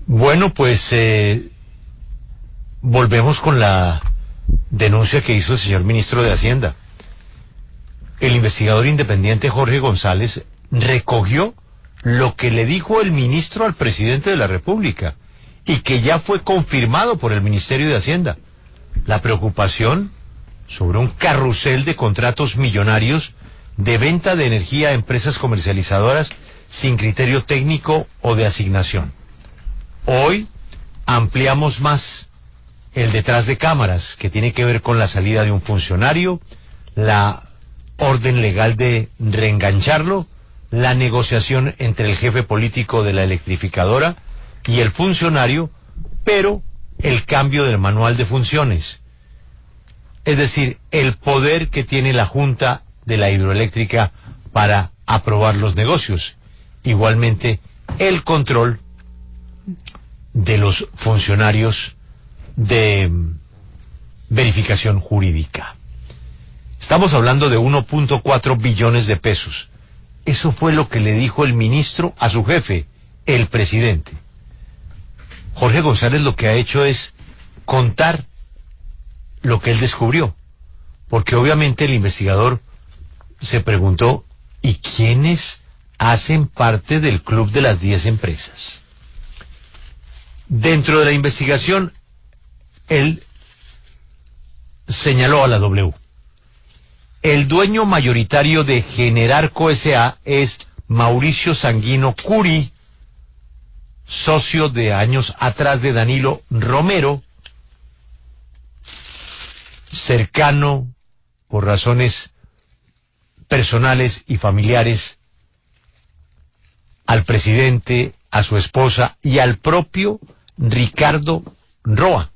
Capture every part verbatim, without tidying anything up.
Bueno, pues eh, volvemos con la denuncia que hizo el señor ministro de Hacienda. El investigador independiente Jorge González recogió lo que le dijo el ministro al presidente de la República y que ya fue confirmado por el Ministerio de Hacienda. La preocupación sobre un carrusel de contratos millonarios de venta de energía a empresas comercializadoras sin criterio técnico o de asignación. Hoy ampliamos más el detrás de cámaras, que tiene que ver con la salida de un funcionario, la orden legal de reengancharlo, la negociación entre el jefe político de la electrificadora y el funcionario, pero el cambio del manual de funciones. Es decir, el poder que tiene la Junta de la Hidroeléctrica para aprobar los negocios. Igualmente, el control de los funcionarios de verificación jurídica. Estamos hablando de uno punto cuatro billones de pesos. Eso fue lo que le dijo el ministro a su jefe, el presidente. Jorge González lo que ha hecho es contar lo que él descubrió, porque obviamente el investigador se preguntó, ¿y quiénes hacen parte del club de las diez empresas? Dentro de la investigación, él señaló a la W. El dueño mayoritario de Generarco S A es Mauricio Sanguino Curi, socio de años atrás de Danilo Romero, cercano por razones personales y familiares al presidente, a su esposa y al propio Ricardo Roa.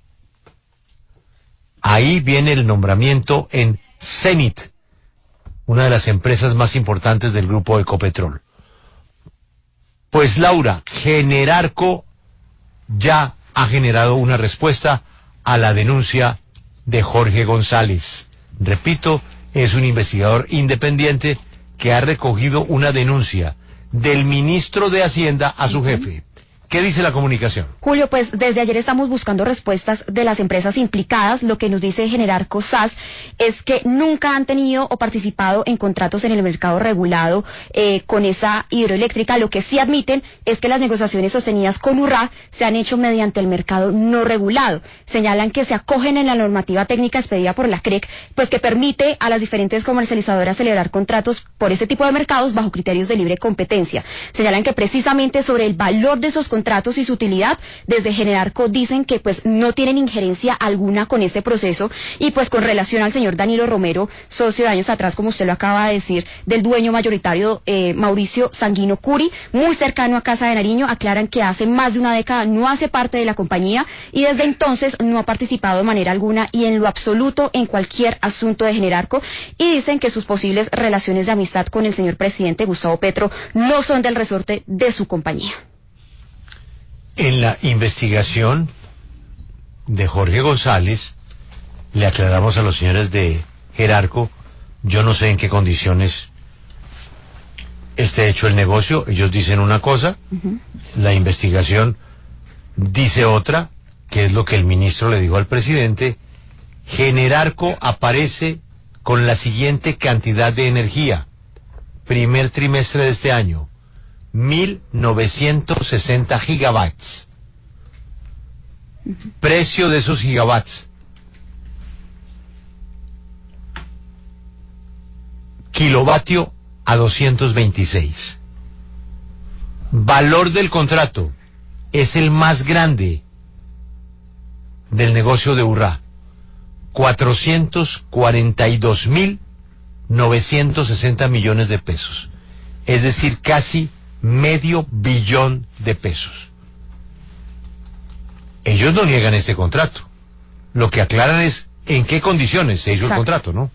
Ahí viene el nombramiento en Cenit, una de las empresas más importantes del grupo Ecopetrol. Pues Laura, Generarco ya ha generado una respuesta a la denuncia de Jorge González. Repito, es un investigador independiente que ha recogido una denuncia del ministro de Hacienda a su jefe. ¿Qué dice la comunicación? Julio, pues desde ayer estamos buscando respuestas de las empresas implicadas. Lo que nos dice Generarco S A S es que nunca han tenido o participado en contratos en el mercado regulado eh, con esa hidroeléctrica. Lo que sí admiten es que las negociaciones sostenidas con URRA se han hecho mediante el mercado no regulado. Señalan que se acogen en la normativa técnica expedida por la C R E C, pues que permite a las diferentes comercializadoras celebrar contratos por ese tipo de mercados bajo criterios de libre competencia. Señalan que precisamente sobre el valor de esos contratos y su utilidad, desde Generarco dicen que pues no tienen injerencia alguna con este proceso. Y pues con relación al señor Danilo Romero, socio de años atrás, como usted lo acaba de decir, del dueño mayoritario eh, Mauricio Sanguino Curi, muy cercano a Casa de Nariño, aclaran que hace más de una década no hace parte de la compañía y desde entonces no ha participado de manera alguna y en lo absoluto en cualquier asunto de Generarco, y dicen que sus posibles relaciones de amistad con el señor presidente Gustavo Petro no son del resorte de su compañía. En la investigación de Jorge González, le aclaramos a los señores de Generarco, yo no sé en qué condiciones esté hecho el negocio. Ellos dicen una cosa, uh-huh. La investigación dice otra, que es lo que el ministro le dijo al presidente. Generarco aparece con la siguiente cantidad de energía, primer trimestre de este año, mil novecientos sesenta gigabytes. Precio de esos gigabytes, kilovatio a doscientos veintiséis. Valor del contrato es el más grande del negocio de URRA, cuatrocientos cuarenta y dos mil novecientos sesenta millones de pesos, es decir, casi medio billón de pesos. Ellos no niegan este contrato. Lo que aclaran es en qué condiciones se hizo Exacto. el contrato, ¿no?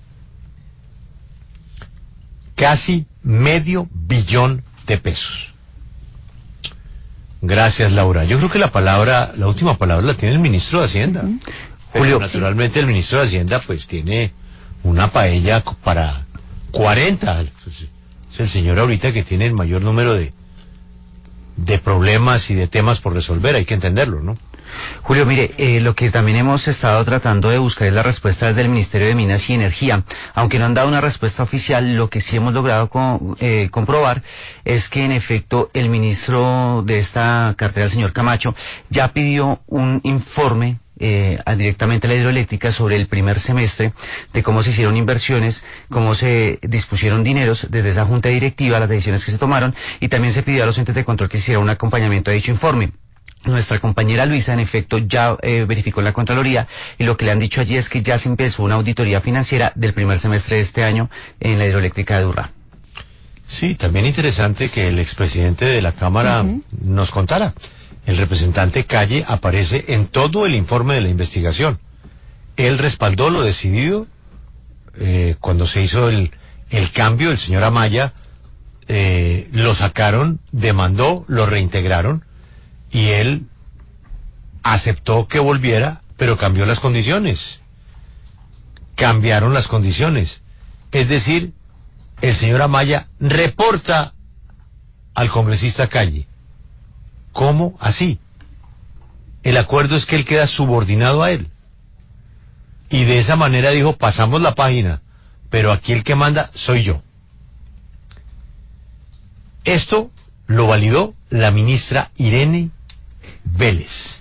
Casi medio billón de pesos. Gracias, Laura. Yo creo que la palabra, la última palabra la tiene el ministro de Hacienda. Uh-huh. Pero Julio, naturalmente sí. El ministro de Hacienda pues tiene una paella para cuarenta. Es el señor ahorita que tiene el mayor número de de problemas y de temas por resolver, hay que entenderlo, ¿no? Julio, mire, eh, lo que también hemos estado tratando de buscar es la respuesta desde el Ministerio de Minas y Energía. Aunque no han dado una respuesta oficial, lo que sí hemos logrado co eh, comprobar es que en efecto el ministro de esta cartera, el señor Camacho, ya pidió un informe Eh, directamente a la hidroeléctrica sobre el primer semestre, de cómo se hicieron inversiones, cómo se dispusieron dineros desde esa junta directiva, las decisiones que se tomaron, y también se pidió a los entes de control que hicieran un acompañamiento a dicho informe. Nuestra compañera Luisa, en efecto, ya eh, verificó en la Contraloría, y lo que le han dicho allí es que ya se empezó una auditoría financiera del primer semestre de este año en la hidroeléctrica de Durrá. Sí, también interesante que el expresidente de la Cámara uh-huh. nos contara. El representante Calle aparece en todo el informe de la investigación. Él respaldó lo decidido eh, cuando se hizo el, el cambio. El señor Amaya eh, lo sacaron, demandó, lo reintegraron y él aceptó que volviera, pero cambió las condiciones. Cambiaron las condiciones. Es decir, el señor Amaya reporta al congresista Calle. ¿Cómo? Así. El acuerdo es que él queda subordinado a él. Y de esa manera dijo, pasamos la página, pero aquí el que manda soy yo. Esto lo validó la ministra Irene Vélez.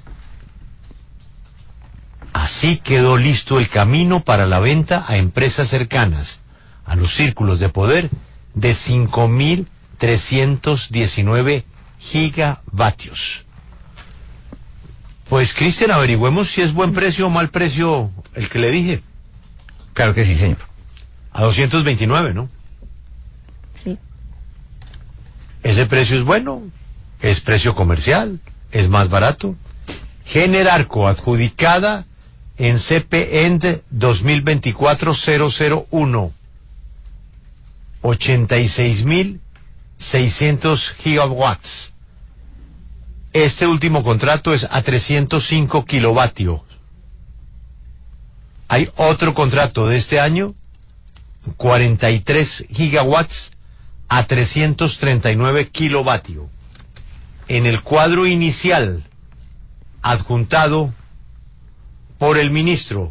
Así quedó listo el camino para la venta a empresas cercanas a los círculos de poder de cinco mil trescientos diecinueve gigavatios. Pues, Cristian, averigüemos si es buen precio o mal precio el que le dije. Claro que sí, señor. A doscientos veintinueve, ¿no? Sí. Ese precio es bueno, es precio comercial, es más barato. Generarco, adjudicada en C P E N D dos mil veinticuatro cero cero uno. ochenta y seis mil seiscientos gigawatts. Este último contrato es a trescientos cinco kilovatios. Hay otro contrato de este año, cuarenta y tres gigawatts a trescientos treinta y nueve kilovatios. En el cuadro inicial, adjuntado por el ministro,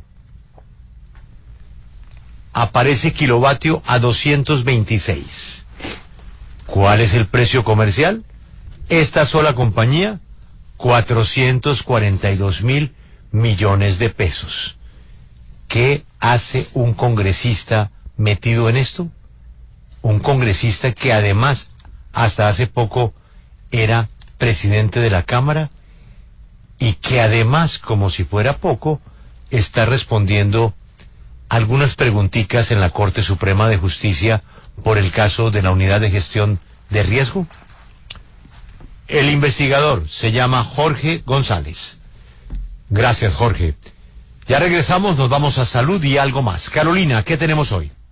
aparece kilovatio a doscientos veintiséis. ¿Cuál es el precio comercial? Esta sola compañía, cuatrocientos cuarenta y dos mil millones de pesos. ¿Qué hace un congresista metido en esto? Un congresista que además, hasta hace poco, era presidente de la Cámara y que además, como si fuera poco, está respondiendo algunas preguntitas en la Corte Suprema de Justicia por el caso de la Unidad de Gestión de Riesgo. El investigador se llama Jorge González. Gracias, Jorge. Ya regresamos, nos vamos a salud y algo más. Carolina, ¿qué tenemos hoy?